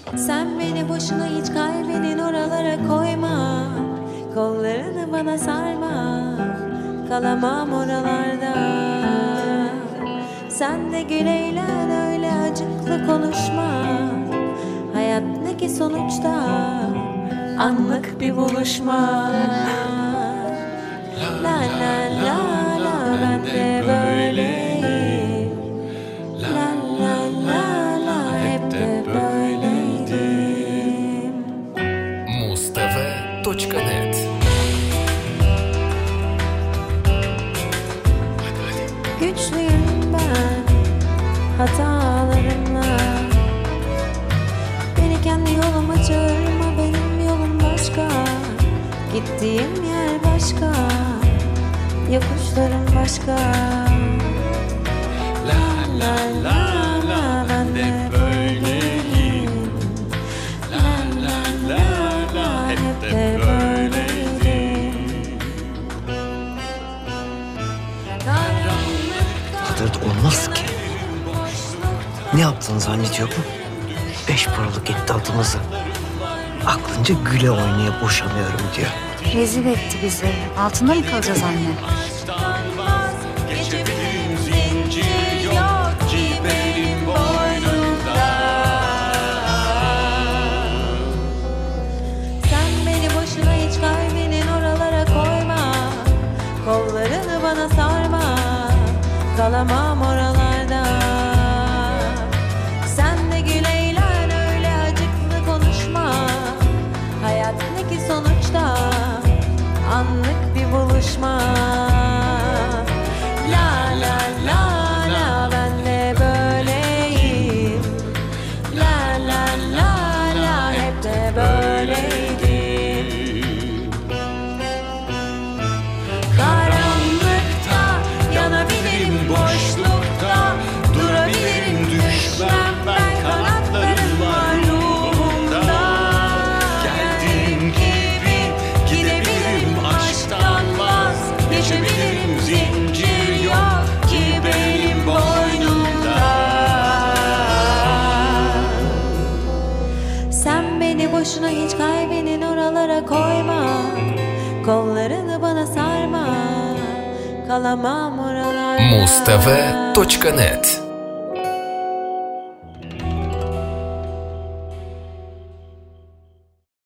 Sen beni boşuna hiç kalbinin oralara koyma. Kollarını bana sarma, kalamam oralarda. Sen de gül eğlen, öyle acıklı konuşma. Hayat ne ki sonuçta, anlık bir buluşma. La la la la, ben de böyleyim. La la la la, hep de böyleydim. Mustv.net. Güçlüyüm ben hatalarımla. Beni kendi yoluma çağırma, benim yolum başka. Gittiğim yer başka, yokuşlarım başka. La la la la, ben de böyleyim. La la la la, hep de böyleydim. Kadar olmaz ki. Ne yaptığını zannediyor bu? 5 paralık etti adımızı. Aklınca güle oynaya boşanıyorum diyor. Rezil etti bizi. Altında mı kalacağız anne? Geçebilirim, zincir yok ki benim boynumda. Sen beni boşuna hiç kalbinin oralara koyma. Kollarını bana sarma, kalamam oralarda. Sen de gül eğlen, öyle acıklı konuşma. Hayat ne ki sonuçta, anlık bir buluşma. La la la la, ben de böyleyim. La la la la, hep de böyleydim. Karanlıkta yanabilirim, boşlukta durabilirim, düşmem ben, kanatlarım var ruhumda. Geldiğim gibi gidebilirim, aşktan vaz geçebilirim, zincir yok ki benim boynumda. Sen beni boşuna hiç kalbinin oralara koyma. Kollarını bana sarma, kalamam oralarda. Mustv.net.